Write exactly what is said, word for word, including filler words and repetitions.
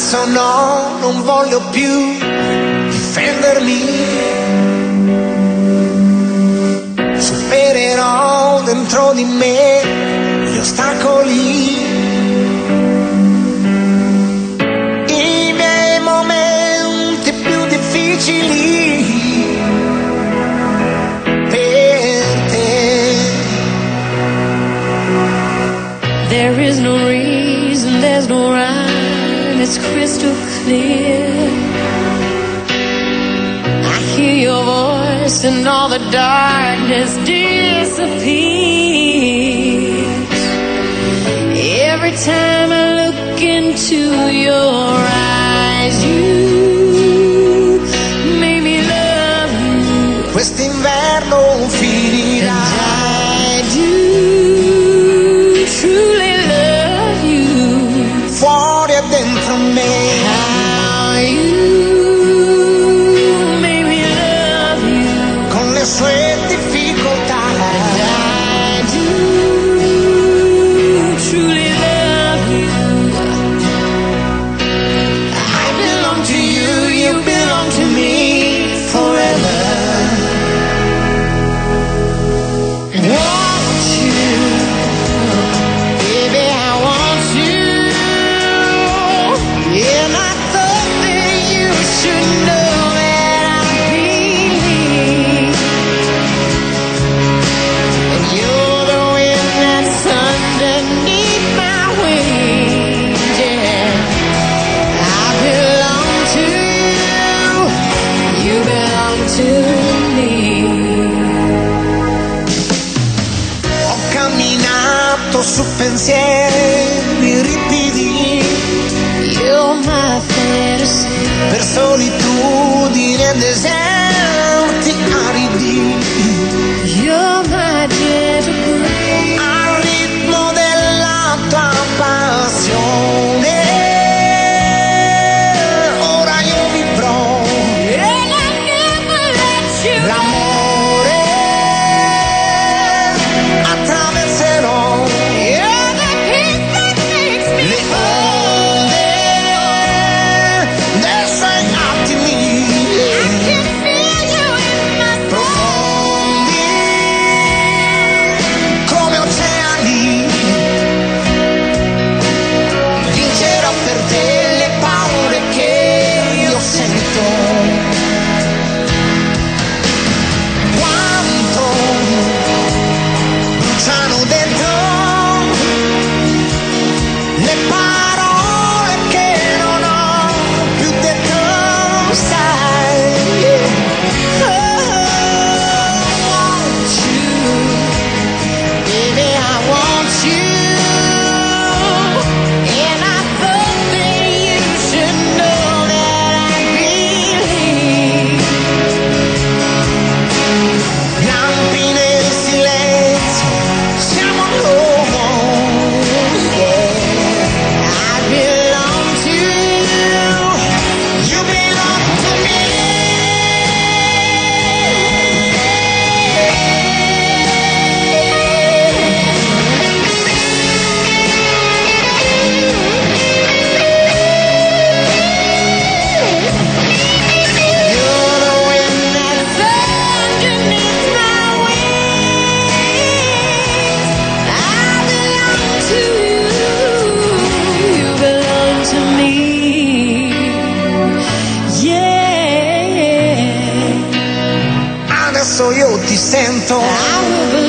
adesso no, non voglio più difendermi. Supererò dentro di me gli ostacoli, i miei momenti più difficili per te. There is no reason, there's no rhyme, it's crystal clear. I hear your voice and all the darkness disappears. Every time I look into your eyes, you make me love you. Quest'inverno finirà. I do truly love you. Fuori e dentro me. How you make me love you. Con le sue difficoltà. I do truly love you. I belong to you, you belong to me forever. Want you, baby, I want you. And I thought that you should know that I believe. And you're the wind that's underneath my wings, yeah. I belong to you, you belong to me. Ho camminato su pensieri ripidi, You're my fantasy. per solitudini e deserti aridi, You're my gentle breeze. al ritmo della tua passione. Ora io vivrò And I never let you go. l'amore, attraverserò You're the peace that makes me le whole. onde dei suoi attimi I can feel you in my soul. profondi come oceani. Vincerò per te le paure che io sento. Quanto bruciano dentro le parole che non ho più detto, sai. Oh, I want you, baby, I want you. And I thought that you should know that I believe. Lampi nel silenzio, siamo alone, yeah. I belong to you, you belong to me. You're the wind that's underneath my wings. I belong to you. You belong to me. Yeah. Adesso io ti sento I will